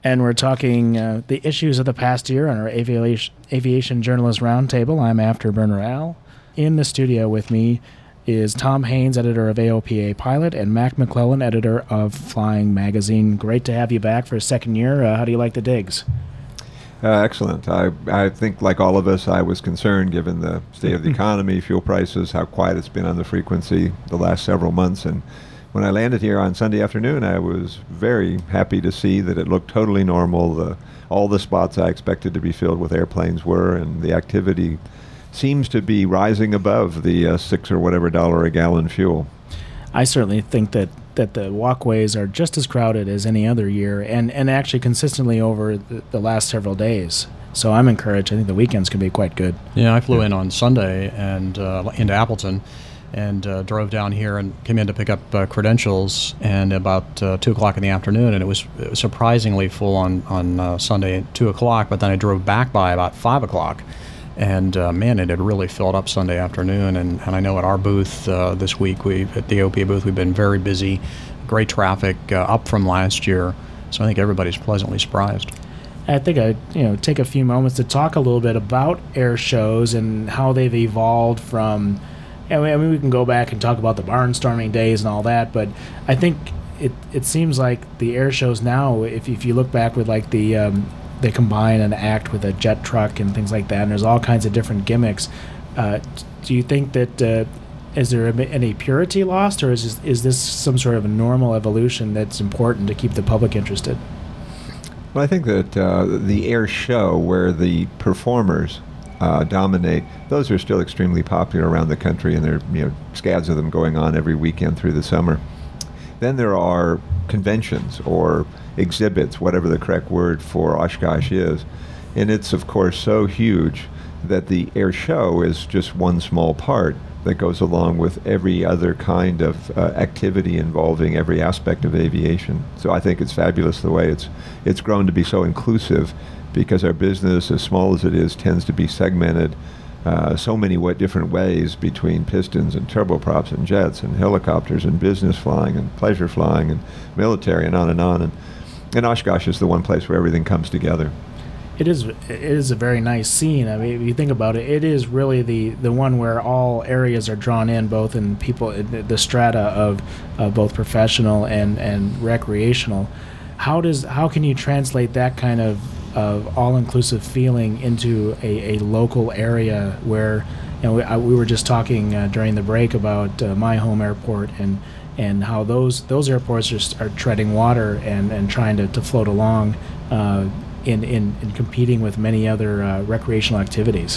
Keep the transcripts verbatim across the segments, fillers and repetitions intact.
And we're talking uh, the issues of the past year on our aviation, aviation Journalist Roundtable. I'm Afterburner Al. In the studio with me is Tom Haynes, editor of A O P A Pilot, and Mac McClellan, editor of Flying Magazine. Great to have you back for a second year. Uh, how do you like the digs? Uh, excellent. I, I think, like all of us, I was concerned, given the state of the economy, fuel prices, how quiet it's been on the frequency the last several months. And when I landed here on Sunday afternoon, I was very happy to see that it looked totally normal. The, all the spots I expected to be filled with airplanes were, and the activity seems to be rising above the uh, six or whatever dollar a gallon fuel. I certainly think that, that the walkways are just as crowded as any other year, and, and actually consistently over the, the last several days. So I'm encouraged. I think the weekends can be quite good. Yeah, I flew in on Sunday and uh, into Appleton, and uh, drove down here and came in to pick up uh, credentials, and about uh, two o'clock in the afternoon, and it was, it was surprisingly full on, on uh, Sunday at two o'clock, but then I drove back by about five o'clock, and uh, man, it had really filled up Sunday afternoon, and, and I know at our booth uh, this week, we at the A O P A booth, we've been very busy, great traffic, uh, up from last year, so I think everybody's pleasantly surprised. I think I'd you know, take a few moments to talk a little bit about air shows and how they've evolved from. I mean, we can go back and talk about the barnstorming days and all that, but I think it it seems like the air shows now, if if you look back with like the um, they combine an act with a jet truck and things like that, and there's all kinds of different gimmicks. Uh, do you think that uh, is there any purity lost, or is this, is this some sort of a normal evolution that's important to keep the public interested? Well, I think that uh, the air show, where the performers Uh, dominate, those are still extremely popular around the country, and there are you know, scads of them going on every weekend through the summer. Then there are conventions or exhibits, whatever the correct word for Oshkosh is, and it's of course so huge that the air show is just one small part that goes along with every other kind of uh, activity involving every aspect of aviation. So I think it's fabulous the way it's it's grown to be so inclusive, because our business, as small as it is, tends to be segmented uh, so many what different ways between pistons and turboprops and jets and helicopters and business flying and pleasure flying and military and on and on. And, and Oshkosh is the one place where everything comes together. It is it is a very nice scene. I mean, if you think about it, it is really the, the one where all areas are drawn in, both in people, the strata of uh, both professional and, and recreational. How does how can you translate that kind of of all-inclusive feeling into a, a local area where, you know, we, I, we were just talking uh, during the break about uh, my home airport and and how those those airports are, are treading water and, and trying to, to float along uh, in, in, in competing with many other uh, recreational activities.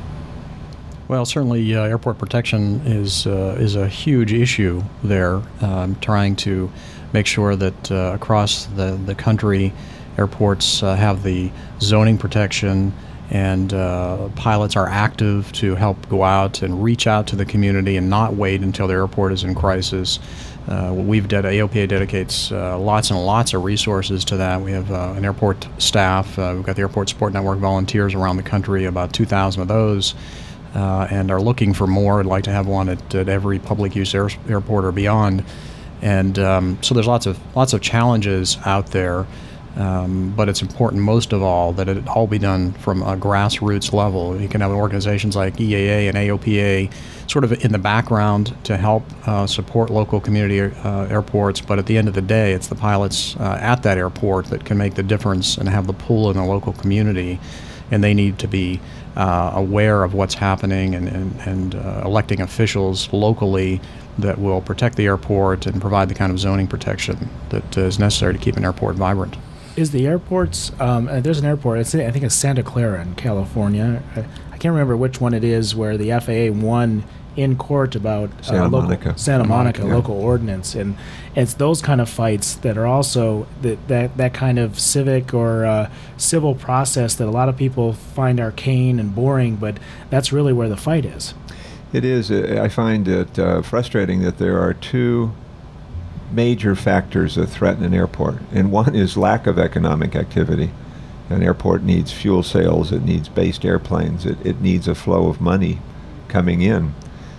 Well, certainly uh, airport protection is uh, is a huge issue there, um, trying to make sure that uh, across the, the country, airports uh, have the zoning protection, and uh, pilots are active to help go out and reach out to the community and not wait until the airport is in crisis. Uh, we've ded- A O P A dedicates uh, lots and lots of resources to that. We have uh, an airport staff. Uh, we've got the Airport Support Network volunteers around the country, about two thousand of those, uh, and are looking for more. I'd like to have one at, at every public use air- airport or beyond. And um, so there's lots of lots of challenges out there. Um, but it's important, most of all, that it all be done from a grassroots level. You can have organizations like E A A and A O P A sort of in the background to help uh, support local community uh, airports, but at the end of the day, it's the pilots uh, at that airport that can make the difference and have the pull in the local community, and they need to be uh, aware of what's happening and, and, and uh, electing officials locally that will protect the airport and provide the kind of zoning protection that is necessary to keep an airport vibrant. Is the airports, um, uh, there's an airport, it's, I think it's Santa Clara in California. I, I can't remember which one it is, where the F A A won in court about uh, Santa local, Monica. Santa Monica Yeah. local ordinance. And it's those kind of fights that are also that, that, that kind of civic or uh, civil process that a lot of people find arcane and boring, but that's really where the fight is. It is. uh, I find it uh, frustrating that there are two major factors that threaten an airport, and one is lack of economic activity. An airport needs fuel sales, it needs based airplanes, it, it needs a flow of money coming in.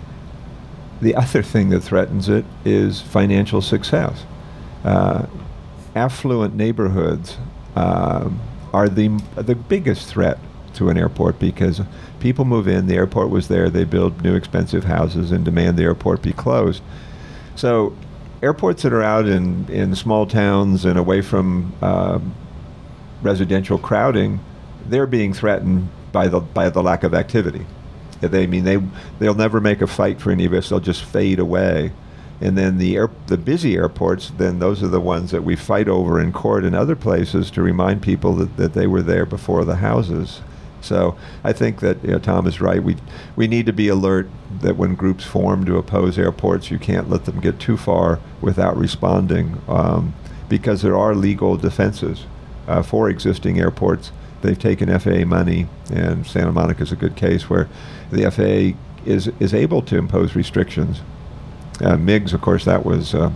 The other thing that threatens it is financial success. Uh, affluent neighborhoods uh, are the the biggest threat to an airport, because people move in, the airport was there, they build new expensive houses and demand the airport be closed. So airports that are out in, in small towns and away from uh, residential crowding, they're being threatened by the by the lack of activity. They I mean they they'll never make a fight for any of us. They'll just fade away. And then the air, the busy airports, then those are the ones that we fight over in court and other places to remind people that, that they were there before the houses. So I think that, you know, Tom is right. We we need to be alert that when groups form to oppose airports, you can't let them get too far without responding, um, because there are legal defenses uh, for existing airports. They've taken F A A money, and Santa Monica is a good case where the F A A is is able to impose restrictions. Uh, M I Gs, of course, that was, uh,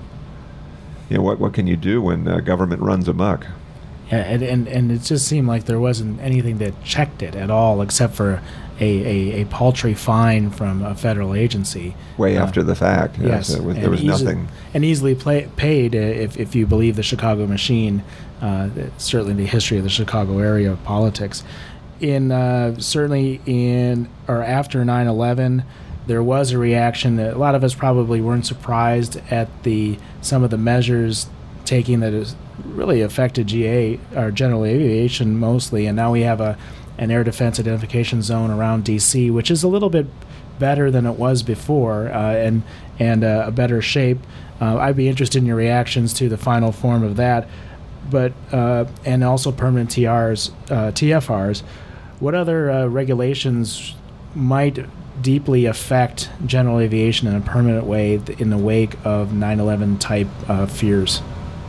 you know, what what can you do when uh, government runs amok? Yeah, and, and and it just seemed like there wasn't anything that checked it at all, except for a, a, a paltry fine from a federal agency. Way uh, after the fact. Yes, yes, there was, there was easy, nothing. And easily play, paid, uh, if if you believe the Chicago machine, uh, certainly the history of the Chicago area of politics. In uh, certainly in or after nine eleven, there was a reaction that a lot of us probably weren't surprised at the some of the measures taking that has really affected G A or general aviation mostly, and now we have a an air defense identification zone around D C, which is a little bit better than it was before, uh, and and uh, a better shape. Uh, I'd be interested in your reactions to the final form of that, but uh, and also permanent T Rs, uh, T F Rs. What other uh, regulations might deeply affect general aviation in a permanent way th- in the wake of nine eleven type uh, fears?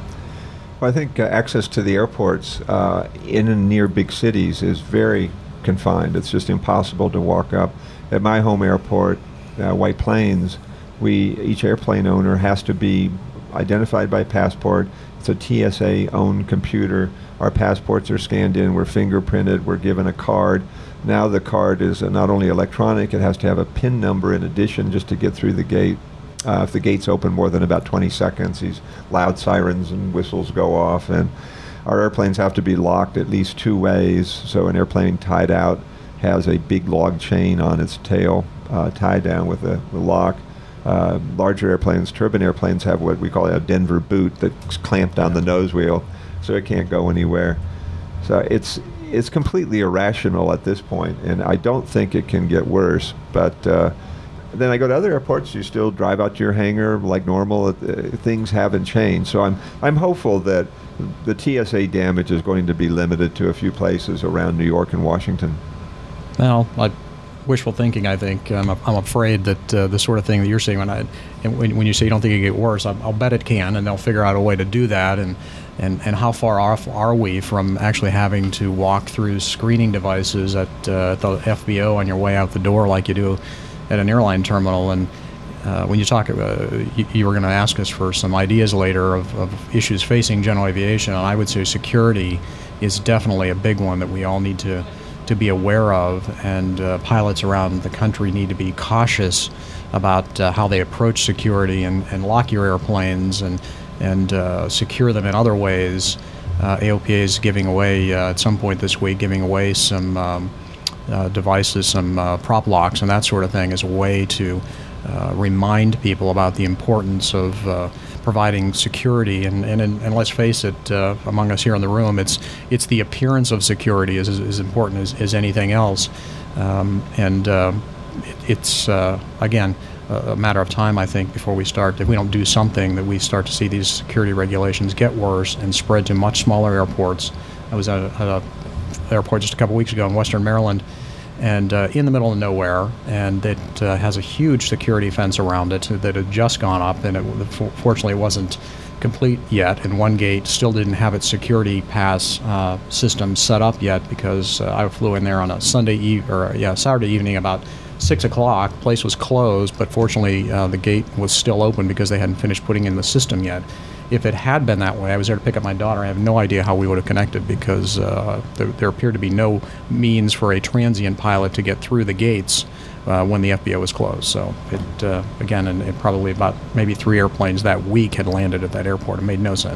Well, I think uh, access to the airports uh, in and near big cities is very confined. It's just impossible to walk up. At my home airport, uh, White Plains, we each airplane owner has to be identified by passport. It's a T S A-owned computer. Our passports are scanned in. We're fingerprinted. We're given a card. Now the card is uh, not only electronic, it has to have a PIN number in addition just to get through the gate. Uh, if the gate's open more than about twenty seconds, these loud sirens and whistles go off, and our airplanes have to be locked at least two ways. So an airplane tied out has a big log chain on its tail uh, tied down with a, a lock. Uh, larger airplanes, turbine airplanes, have what we call a Denver boot that's clamped on the nose wheel, so it can't go anywhere. So it's it's completely irrational at this point, and I don't think it can get worse. But uh, then I go to other airports, you still drive out to your hangar like normal. Uh, things haven't changed. So I'm I'm hopeful that the T S A damage is going to be limited to a few places around New York and Washington. Well, I, wishful thinking, I think. I'm, I'm afraid that uh, the sort of thing that you're saying, when I, and when, when you say you don't think it can get worse, I'll, I'll bet it can, and they'll figure out a way to do that. And, and, and how far off are we from actually having to walk through screening devices at uh, the F B O on your way out the door like you do at an airline terminal? And uh, when you talk, uh, you, you were going to ask us for some ideas later of, of issues facing general aviation, and I would say security is definitely a big one that we all need to to be aware of, and uh, pilots around the country need to be cautious about uh, how they approach security and, and lock your airplanes and and uh, secure them in other ways. Uh, A O P A is giving away uh, at some point this week, giving away some um, uh, devices, some uh, prop locks and that sort of thing, as a way to uh, remind people about the importance of uh, providing security. And, and, and let's face it, uh, among us here in the room, it's it's the appearance of security is as important as, as anything else. Um, and uh, it, it's, uh, again, a matter of time, I think, before we start, if we don't do something, that we start to see these security regulations get worse and spread to much smaller airports. I was at an airport just a couple weeks ago in Western Maryland, and uh, in the middle of nowhere, and it uh, has a huge security fence around it that had just gone up, and it, fortunately it wasn't complete yet, and one gate still didn't have its security pass uh, system set up yet, because uh, I flew in there on a Sunday eve or yeah Saturday evening about six o'clock. The place was closed, but fortunately uh, the gate was still open because they hadn't finished putting in the system yet. If it had been that way, I was there to pick up my daughter. I have no idea how we would have connected, because uh, there, there appeared to be no means for a transient pilot to get through the gates uh, when the F B O was closed. So it uh, again, and it probably about maybe three airplanes that week had landed at that airport. It made no sense.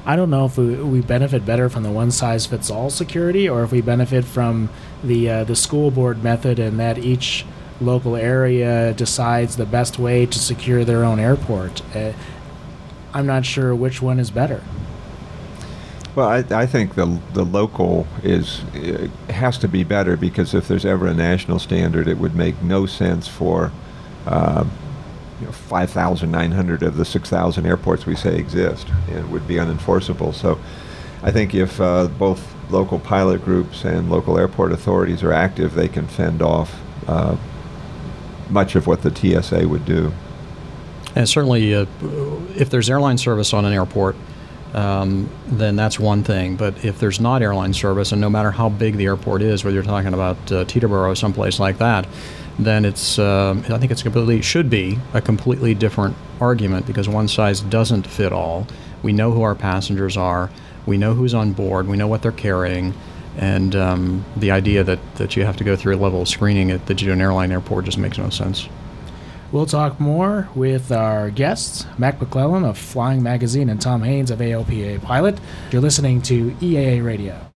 I don't know if we, we benefit better from the one-size-fits-all security, or if we benefit from the uh, the school board method, and that each local area decides the best way to secure their own airport. Uh, I'm not sure which one is better. Well, I, I think the the local is uh, has to be better, because if there's ever a national standard, it would make no sense for uh, you know, five thousand nine hundred of the six thousand airports we say exist, and it would be unenforceable. So I think if uh, both local pilot groups and local airport authorities are active, they can fend off uh, much of what the T S A would do. And certainly, uh, if there's airline service on an airport, Um, then that's one thing. But if there's not airline service, and no matter how big the airport is, whether you're talking about uh, Teterboro or someplace like that, then it's uh, I think it's completely should be a completely different argument, because one size doesn't fit all. We know who our passengers are, we know who's on board, we know what they're carrying, and um, the idea that, that you have to go through a level of screening at, that you do an airline airport just makes no sense. We'll talk more with our guests, Mac McClellan of Flying Magazine and Tom Haynes of A O P A Pilot. You're listening to E A A Radio.